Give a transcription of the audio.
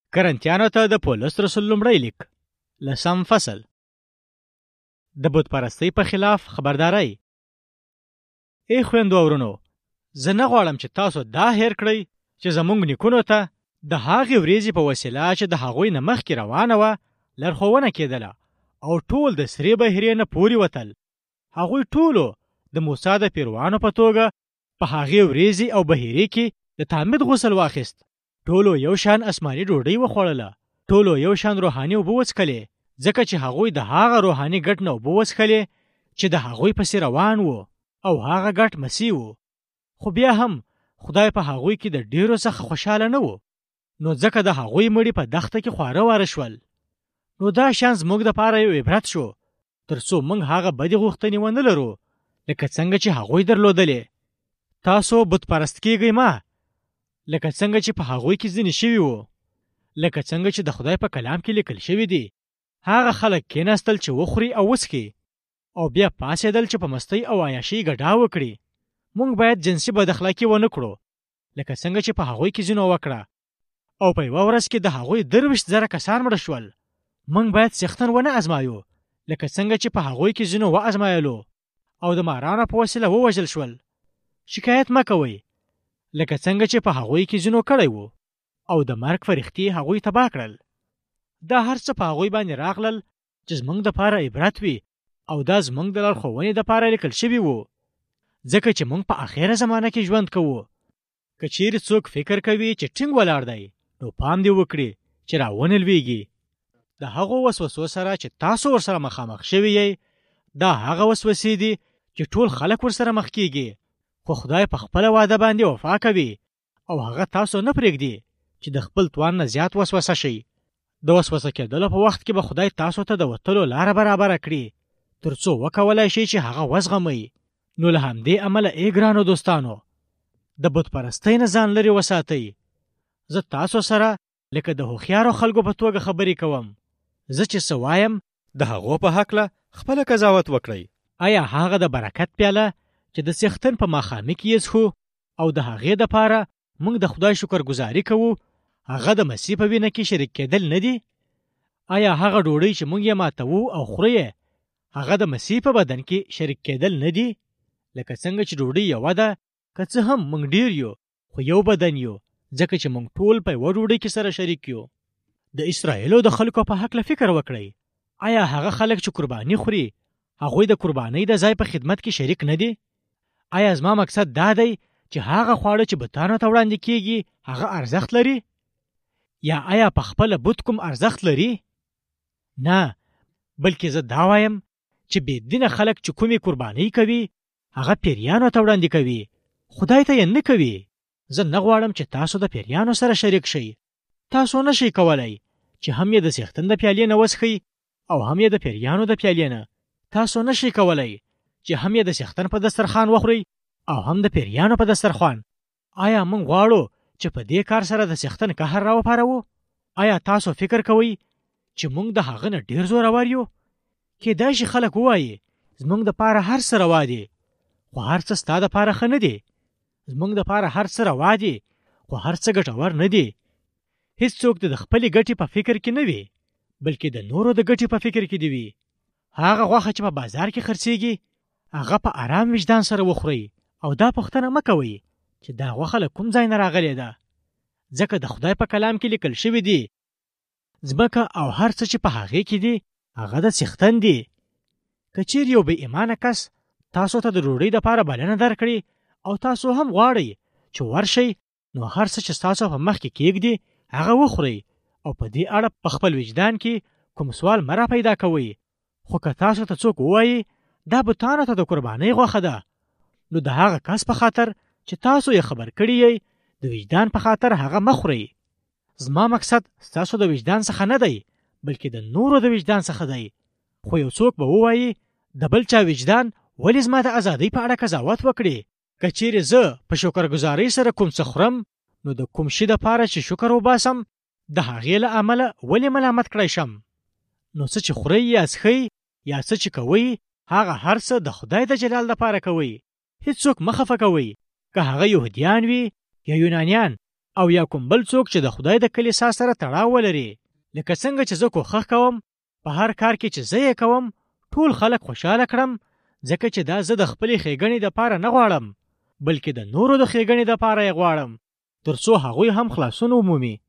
کرنتیانو ته د پولس رسول لومړی لیک 10 فصل. د بت پرستی په خلاف خبرداری. ای خویندو ورونو، زه نه غواړم چې تاسو دا هیر کړئ چې زموږ نیکونو ته د هغې ورځې په وسیله چې د هغوی نه مخکې روانه وه لارښوونه کېدله او ټول د سرې بحیرې نه پورې وتل. هغوی ټولو د موسی د پیروانو په توګه په هغې ورځې او بحیرې کې د تعمید غسل واخیست. ټولو یو شان آسماني ډوډۍ وخوړله. ټولو یو شان روحاني اوبه وڅښلې، ځکه چې هغوی د هغه روحاني ګټ نه اوبه وڅښلې چې د هغوی پسې روان وو او هغه ګټ مسیح وو. خو بیا هم خدای په هغوی کې د ډیرو څخه خوشحاله نه وو، نو ځکه د هغوی مړي په دښته کې خواره واره شول. نو دا شان زموږ دپاره یو عبرت شو، تر څو موږ هغه بدې غوښتنې ونه لرو لکه څنګه چې هغوی درلودلې. تاسو بت پرست کیږئ ما، لکه څنګه چې په هغوی کې ځینې شوي وو. لکه څنګه چې د خدای په کلام کې لیکل شوي دي، هغه خلک کېناستل چې وخوري او وڅښي، او بیا پاڅېدل چې په مستۍ او عیاشۍ ګډا وکړي. موږ باید جنسي بد اخلاقي ونه کړو، لکه څنګه چې په هغوی کې ځینو وکړه، او په یوه ورځ کې د هغوی 23,000 کسان مړه شول. موږ باید څښتن ونه ازمایو، لکه څنګه چې په هغوی کې ځینو وازمایلو او د مارانو په وسیله ووژل شول. شکایت مه کوئ، لکه څنګه چې په هغوی کې ځینو کړی وو، او د مرګ فرښتې هغوی تباه کړل. دا هر څه په هغوی باندې راغلل چې زموږ دپاره عبرت وي، او دا زموږ د لارښوونې دپاره لیکل شوي وو، ځکه چې موږ په اخره زمانه کې ژوند کوو. که چیرې څوک فکر کوي چې ټینګ ولاړ دی، نو پام دې وکړي چې راونه لویږي. د هغو وسوسو سره چې تاسو ورسره مخامخ شوي یئ، دا هغه وسوسې دي چې ټول خلک ورسره مخ کیږي. خو خدای په خپله وعده باندې وفا کوي، او هغه تاسو نه پرېږدي چې د خپل توان نه زیات وسوسه شئ. د وسوسه کېدلو په وخت کې به خدای تاسو ته د وتلو لاره برابره کړي، تر څو وکولای شئ چې هغه وزغمئ. نو له همدې امله ای ګرانو دوستانو، د بت پرستۍ نه ځان لرې وساتئ. زه تاسو سره لکه د هوښیارو خلکو په توګه خبرې کوم. زه چې څه وایم د هغو په هکله خپله قضاوت وکړئ. آیا هغه د برکت پیاله چې د څښتن په ماښامي کې یې څښو او د هغې دپاره موږ د خدای شکرګزاري کوو، هغه د مسیح په وینه کې شریک کېدل نه دي؟ آیا هغه ډوډۍ چې موږ یې ماتوو او خورو یې، هغه د مسیح په بدن کې شریک کېدل نه دي؟ لکه څنګه چې ډوډۍ یوه ده، که څه هم موږ ډیر یو، خو یو بدن یو، ځکه چې موږ ټول په یوه ډوډۍ کې سره شریک یو. د اسرائیلو د خلکو په هکله فکر وکړئ. آیا هغه خلک چې قرباني خوري، هغوی د قربانۍ د ځای په خدمت کې شریک نه دي؟ آیا زما مقصد دا دی چې هغه خواړه چې بتانو ته وړاندې کیږي هغه ارزښت لري؟ یا آیا په خپله بت کوم ارزښت لري؟ نه، بلکې زه دا وایم چې بېدینه خلک چې کومې قربانۍ کوي هغه پیریانو ته وړاندې کوي، خدای ته یې نه کوي. زه نه غواړم چې تاسو د پیریانو سره شریک شئ. تاسو نه شئ کولی چې هم یې د څښتن د پیالې نه وڅښئ او هم یې د پیریانو د پیالې نه. تاسو نه شئ کولی چې هم یې د څښتن په دسترخوان وخورئ او هم د پیریانو په دسترخوان. آیا موږ غواړو چې په دې کار سره د څښتن قهر راوپاروو؟ آیا تاسو فکر کوئ چې موږ د هغه نه ډېر زورور یو؟ کېدای شي خلک ووایي زموږ دپاره هر څه روا دي، خو هر څه ستا دپاره ښه نه دي. زموږ دپاره هر څه روا دي، خو هر څه ګټور نه دي. هیڅوک د خپلې ګټې په فکر کې نه وي، بلکې د نورو د ګټې په فکر کې دی وي. هغه غوښه چې په بازار کې خرڅیږي، هغه په آرام وجدان سره وخورئ، او دا پوښتنه مه کوئ چې دا غوښه له کوم ځای نه راغلې ده، ځکه د خدای په کلام کې لیکل شوي دي ځمکه او هر څه چې په هغې کې دي هغه د څښتن دي. که چیرې یو بې ایمانه کس تاسو ته د ډوډۍ دپاره بلنه درکړي او تاسو هم غواړئ چې ورشئ، نو هر څه چې ستاسو په مخ کې کېږدي هغه وخورئ، او په دې اړه په خپل وجدان کې کوم سوال مه راپیدا کوئ. خو که تاسو ته څوک ووایي دا بتانو ته د قربانۍ غوښه ده، نو د هغه کس په خاطر چې تاسو یې خبر کړي یئ، د وجدان په خاطر هغه مه خورئ. زما مقصد ستاسو د وجدان څخه نه دی، بلکې د نورو د وجدان څخه دی. خو یو څوک به ووایي د بل چا وجدان ولې زما د ازادۍ په اړه قضاوت وکړي؟ که چیرې زه په شکرګزارۍ سره کوم څه خورم، نو د کوم شي دپاره چې شکر وباسم د هغې له امله ولې ملامت کړی شم؟ نو څه چې خورئ یا څښئ یا څه چې کوئ، هغه هر څه د خدای د جلال دپاره کوئ. هیڅوک مه خفه کوئ، که هغه یهودیان وي یا یونانیان او یا کوم بل څوک چې د خدای د کلیسا سره تړاو ولري. لکه څنګه چې زه کوښښ کوم په هر کار کې چې زه یې کوم ټول خلک خوشاله کړم، ځکه چې دا زه د خپلې ښېګڼې دپاره نه غواړم، بلکې د نورو د ښېګڼې دپاره یې غواړم، تر څو هغوی هم خلاصون ومومي.